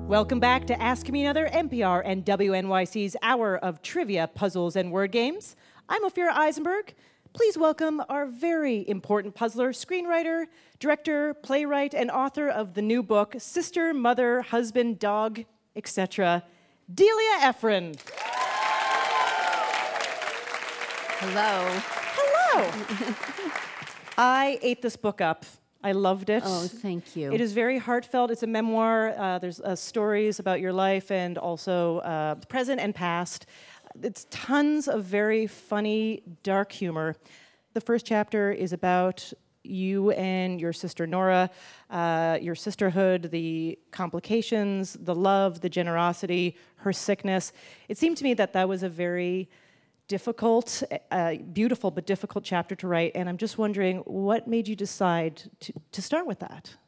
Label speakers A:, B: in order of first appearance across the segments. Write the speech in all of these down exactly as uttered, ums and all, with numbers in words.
A: Welcome back to Ask Me Another, N P R and W N Y C's hour of trivia, puzzles, and word games. I'm Ophira Eisenberg. Please welcome our very important puzzler, screenwriter, director, playwright, and author of the new book, Sister, Mother, Husband, Dog, et cetera, Delia Ephron.
B: Hello.
A: Hello. I ate this book up. I loved it.
B: Oh, thank you.
A: It is very heartfelt. It's a memoir. Uh, there's uh, stories about your life and also uh, present and past. It's tons of very funny, dark humor. The first chapter is about you and your sister Nora, uh, your sisterhood, the complications, the love, the generosity, her sickness. It seemed to me that that was a very difficult, uh, beautiful but difficult chapter to write, and I'm just wondering, what made you decide to, to start with that?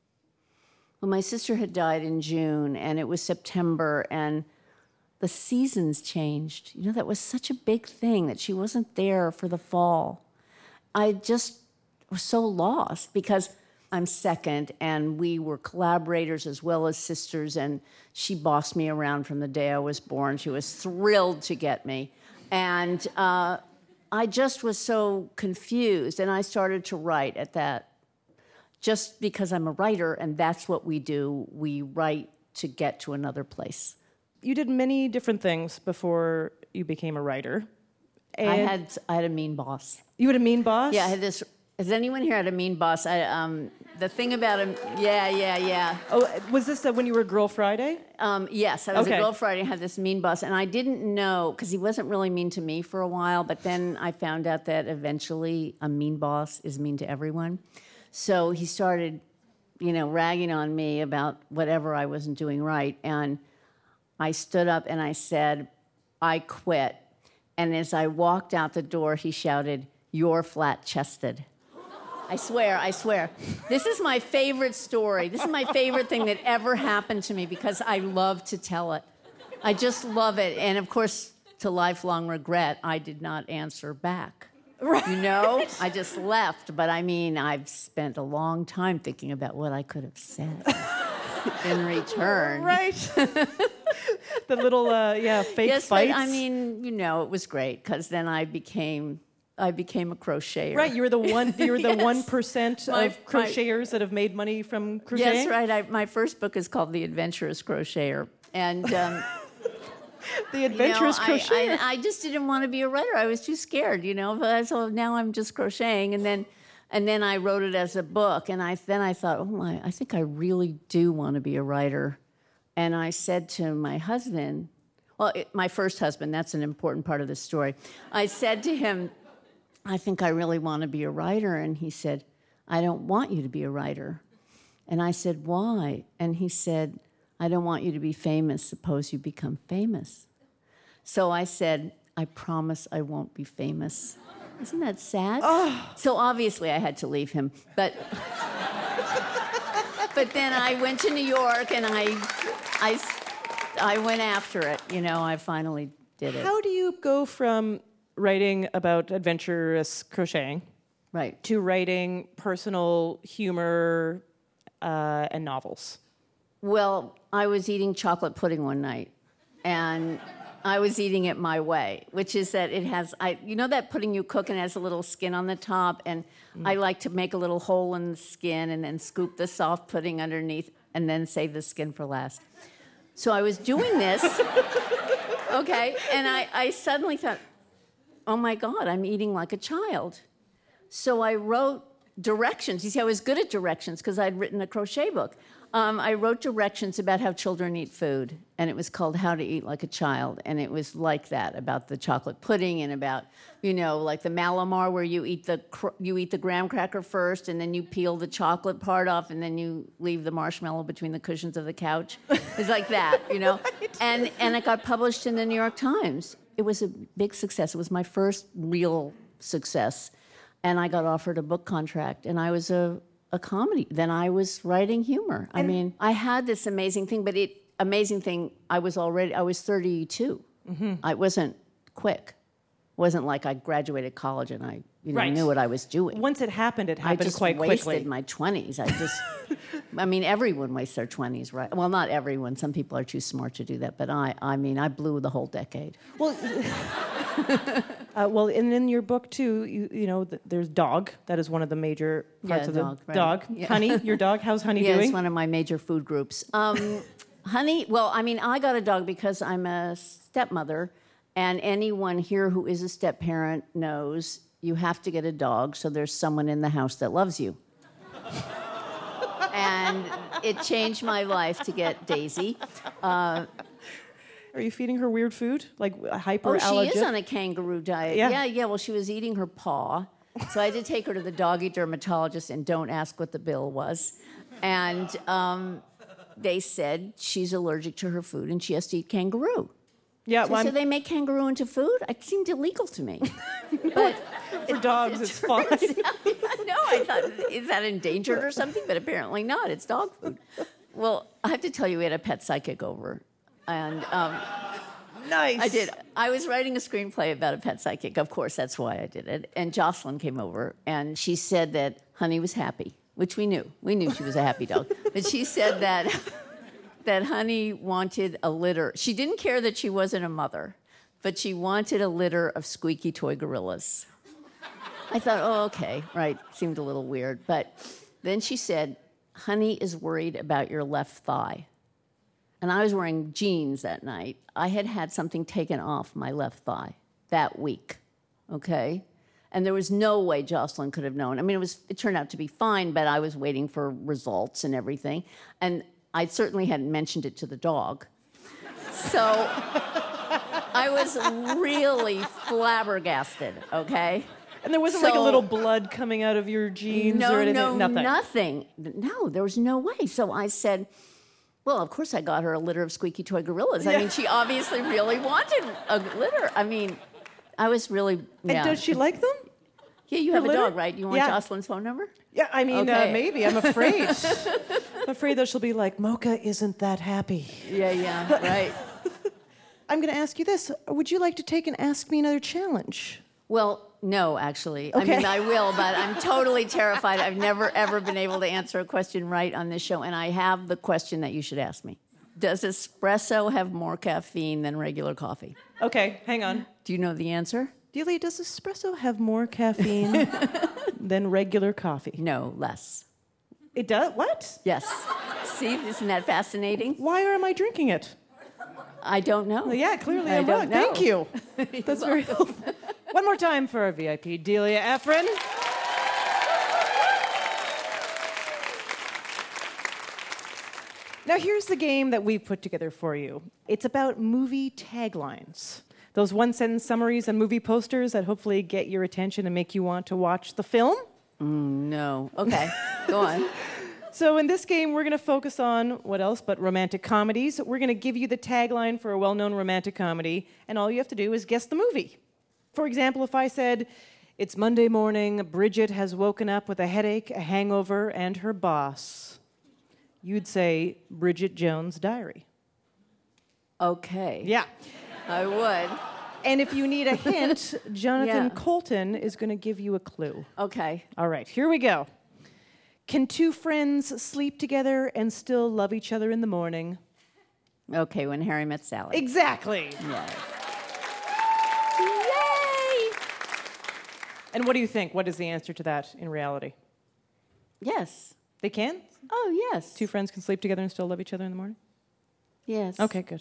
B: Well, my sister had died in June, and it was September, and the seasons changed. You know, that was such a big thing, that she wasn't there for the fall. I just was so lost, because I'm second, and we were collaborators as well as sisters, and she bossed me around from the day I was born. She was thrilled to get me. And uh, I just was so confused, and I started to write at that, just because I'm a writer, and that's what we do. We write to get to another place.
A: You did many different things before you became a writer.
B: I had I had a mean boss.
A: You had a mean boss?
B: Yeah, I had this. Has anyone here had a mean boss? I, um, the thing about him, yeah, yeah, yeah.
A: Oh, was this uh, when you were Girl Friday?
B: Um, yes, I was
A: Okay.
B: a Girl Friday and had this mean boss, and I didn't know, because he wasn't really mean to me for a while, but then I found out that eventually a mean boss is mean to everyone. So he started, you know, ragging on me about whatever I wasn't doing right, and I stood up and I said, I quit. And as I walked out the door, he shouted, "You're flat-chested." I swear, I swear. This is my favorite story. This is my favorite thing that ever happened to me, because I love to tell it. I just love it. And of course, to lifelong regret, I did not answer back. Right. You know? I just left. But I mean, I've spent a long time thinking about what I could have said in return.
A: Right. The little, uh, yeah, fake
B: yes,
A: fights.
B: But, I mean, you know, it was great, because then I became... I became a crocheter.
A: Right, you were the one. You were the
B: Yes.
A: one percent
B: My-
A: of crocheters that have made money from crocheting.
B: Yes, right. I, my first book is called The Adventurous Crocheter, and um,
A: The adventurous
B: you know,
A: crocheter.
B: I, I, I just didn't want to be a writer. I was too scared, you know. But so now I'm just crocheting, and then, and then I wrote it as a book, and I then I thought, oh my, I think I really do want to be a writer, and I said to my husband, well, it, my first husband. That's an important part of the story. I said to him, I think I really want to be a writer. And he said, I don't want you to be a writer. And I said, why? And he said, I don't want you to be famous. Suppose you become famous. So I said, I promise I won't be famous. Isn't that sad?
A: Oh.
B: So obviously I had to leave him. But but then I went to New York, and I, I, I went after it. You know, I finally did it.
A: How do you go from writing about adventurous crocheting
B: Right.
A: to writing personal humor uh, and novels?
B: Well, I was eating chocolate pudding one night, and I was eating it my way, which is that it has, I, you know that pudding you cook and it has a little skin on the top, and mm. I like to make a little hole in the skin and then scoop the soft pudding underneath and then save the skin for last. So I was doing this, okay, and I, I suddenly thought, oh my God, I'm eating like a child. So I wrote directions. You see, I was good at directions because I'd written a crochet book. Um, I wrote directions about how children eat food, and it was called How to Eat Like a Child, and it was like that, about the chocolate pudding and about, you know, like the Malamar, where you eat the cr- you eat the graham cracker first, and then you peel the chocolate part off, and then you leave the marshmallow between the cushions of the couch. It's like that, you know? Right. And, and it got published in the New York Times. It was a big success. It was my first real success, and I got offered a book contract, and I was a... a comedy. Then I was writing humor. I mean, I had this amazing thing, but it amazing thing, I was already, I was thirty-two. Mm-hmm. I wasn't quick. wasn't like I graduated college and I you know,
A: Right.
B: knew what I was doing.
A: Once it happened, it
B: I
A: happened
B: just
A: quite
B: wasted
A: quickly.
B: my twenties. I just, I mean, everyone wastes their twenties, right? Well, not everyone. Some people are too smart to do that. But I, I mean, I blew the whole decade.
A: Well, uh, well, and in your book too, you, you know, th- there's dog. That is one of the major parts
B: Yeah,
A: of the
B: dog, right.
A: dog.
B: Yeah.
A: Honey, your dog. How's Honey
B: Yeah,
A: doing?
B: it's one of my major food groups. Um, honey, well, I mean, I got a dog because I'm a stepmother, and anyone here who is a step parent knows you have to get a dog so there's someone in the house that loves you. And it changed my life to get Daisy. Uh,
A: Are you feeding her weird food, like
B: oh,
A: hyperallergic?
B: she is on a kangaroo diet.
A: Yeah.
B: yeah, yeah. Well, she was eating her paw. So I had to take her to the doggy dermatologist, and don't ask what the bill was. And um, they said she's allergic to her food and she has to eat kangaroo.
A: Yeah,
B: So,
A: well,
B: so
A: I'm-
B: they make kangaroo into food? It seemed illegal to me. But
A: for dogs, it's fine.
B: no, I thought, is that endangered or something? But apparently not. It's dog food. Well, I have to tell you, we had a pet psychic over. And um,
A: Nice.
B: I did. I was writing a screenplay about a pet psychic. Of course, that's why I did it. And Jocelyn came over, and she said that Honey was happy, which we knew. We knew she was a happy dog. But she said that that Honey wanted a litter. She didn't care that she wasn't a mother, but she wanted a litter of squeaky toy gorillas. I thought, oh, okay, right. Seemed a little weird. But then she said, Honey is worried about your left thigh. And I was wearing jeans that night. I had had something taken off my left thigh that week, okay? And there was no way Jocelyn could have known. I mean, it was. It turned out to be fine, but I was waiting for results and everything. And I certainly hadn't mentioned it to the dog. So I was really flabbergasted, okay?
A: And there wasn't like a
B: So-
A: little blood coming out of your jeans
B: No,
A: or anything?
B: no,
A: Nothing.
B: nothing. No, there was no way. So I said, well, of course I got her a litter of squeaky toy gorillas. I
A: Yeah.
B: mean, she obviously really wanted a litter. I mean, I was really,
A: And
B: yeah.
A: does she like them?
B: Yeah, you have a
A: litter?
B: dog, right? You want
A: Yeah.
B: Jocelyn's phone number?
A: Yeah, I mean,
B: Okay.
A: uh, maybe. I'm afraid. I'm afraid that she'll be like, Mocha isn't that happy.
B: Yeah, yeah, right.
A: I'm going to ask you this. Would you like to take an Ask Me Another challenge?
B: Well, no, actually. I
A: Okay.
B: mean, I will, but I'm totally terrified. I've never, ever been able to answer a question right on this show, and I have the question that you should ask me. Does espresso have more caffeine than regular coffee?
A: Okay, hang on.
B: Do you know the answer?
A: Delia, does espresso have more caffeine than regular coffee?
B: No, less.
A: It does? What?
B: Yes. See, isn't that fascinating?
A: Why am I drinking it?
B: I don't know.
A: Well, yeah, clearly
B: I
A: I'm
B: don't
A: wrong.
B: know.
A: Thank you. That's very helpful. One more time for our V I P, Delia Ephron. Now, here's the game that we've put together for you. It's about movie taglines. Those one-sentence summaries and movie posters that hopefully get your attention and make you want to watch the film.
B: No. Okay, go on.
A: So in this game, we're going to focus on what else but romantic comedies. We're going to give you the tagline for a well-known romantic comedy, and all you have to do is guess the movie. For example, if I said, it's Monday morning, Bridget has woken up with a headache, a hangover, and her boss, you'd say Bridget Jones' Diary.
B: Okay.
A: Yeah.
B: I would.
A: And if you need a hint, Jonathan
B: Yeah.
A: Colton is going to give you a clue.
B: Okay.
A: All right, here we go. Can two friends sleep together and still love each other in the morning?
B: Okay, When Harry Met Sally.
A: Exactly.
B: Yes.
A: Yay! And what do you think? What is the answer to that in reality?
B: Yes.
A: They can?
B: Oh, yes.
A: Two friends can sleep together and still love each other in the morning?
B: Yes.
A: Okay, good.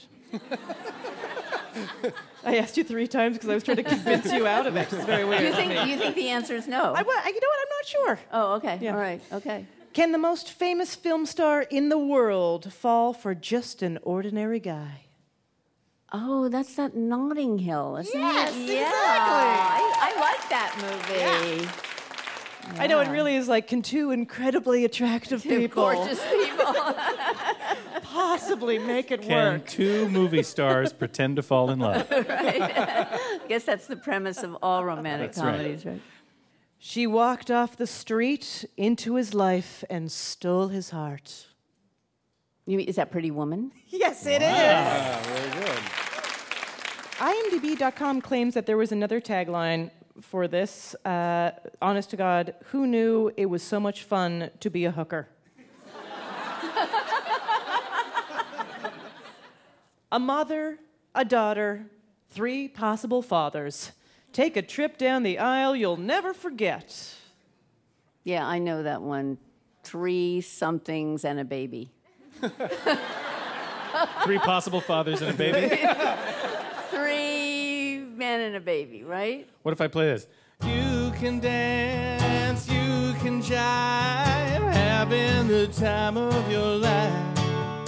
A: I asked you three times because I was trying to convince you out of it. It's very weird.
B: You
A: of
B: think
A: me.
B: you think the answer is no?
A: I, wa- you know what? I'm not sure.
B: Oh, okay.
A: Yeah.
B: All right. Okay.
A: Can the most famous film star in the world fall for just an ordinary guy?
B: Oh, that's that Notting Hill, isn't
A: Yes,
B: it?
A: exactly.
B: Yeah. I, I like that movie.
A: I know it really is like, can two incredibly attractive
B: Two
A: people
B: gorgeous people.
A: possibly make it
C: Can
A: work?
C: two movie stars pretend to fall in love?
B: I guess that's the premise of all romantic
C: That's right.
B: comedies, right?
A: She walked off the street into his life and stole his heart.
B: You mean, is that Pretty Woman?
A: Yes, it is.
C: Ah, very good.
A: I M D B dot com claims that there was another tagline for this. Uh, honest to God, who knew it was so much fun to be a hooker? A mother, a daughter, three possible fathers. Take a trip down the aisle you'll never forget.
B: Yeah, I know that one. Three somethings and a baby.
C: Three possible fathers and a baby.
B: Three men and a baby, right?
C: What if I play this? You can dance, you can jive, having the time of your life.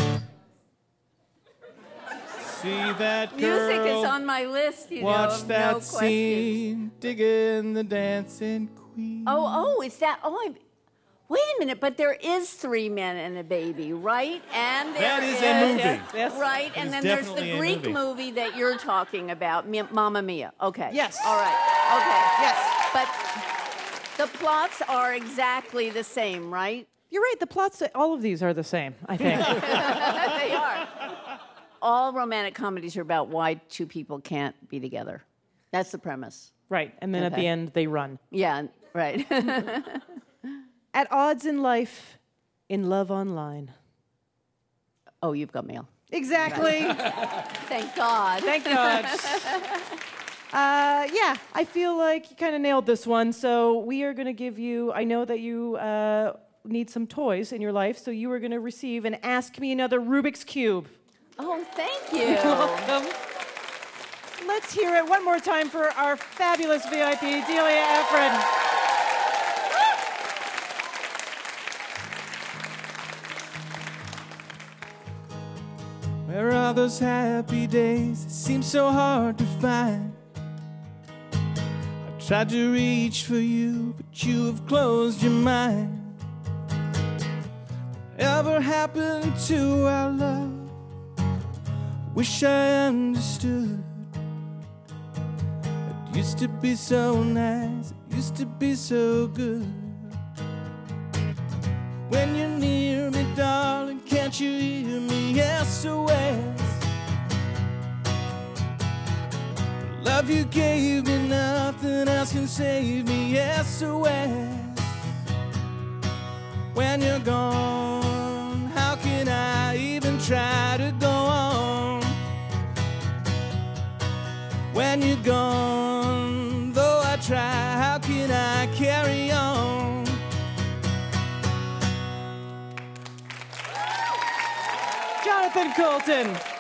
C: See that girl.
B: Music is on my list, you
C: Watch
B: know,
C: that
B: no
C: scene, digging the dancing queen.
B: Oh, oh, is that? Oh, I, wait a minute. But there is three men and a baby, right? And there
C: That is a movie.
A: Yes, yes.
B: right?
C: It
B: And
C: is
B: then there's
C: definitely
B: the
C: a
B: Greek
C: movie.
B: movie. that you're talking about, Mi- Mamma Mia. Okay.
A: Yes.
B: All right. Okay.
A: Yes.
B: But the plots are exactly the same, right?
A: You're right, the plots, all of these are the same, I think.
B: They are. All romantic comedies are about why two people can't be together. That's the premise.
A: Right, and then at
B: Okay.
A: the end, they run.
B: Yeah, right.
A: At odds in life, in love online.
B: Oh, you've got mail.
A: Exactly.
B: Thank God.
A: Thank God. Uh, yeah, I feel like you kind of nailed this one. So we are going to give you, I know that you uh, need some toys in your life, so you are going to receive an Ask Me Another Rubik's Cube.
B: Oh, thank you.
A: Welcome. Let's hear it one more time for our fabulous V I P, Delia Efren.
C: Where are those happy days that seem so hard to find? I tried to reach for you, but you have closed your mind. Whatever happened to our love? Wish I understood. It used to be so nice, it used to be so good. When you're near me, darling, can't you hear me? S O S. The love you gave me, nothing else can save me. S O S. When you're gone, how can I even try to go on? When you're gone, though I try, how can I carry on?
A: Jonathan Coulton.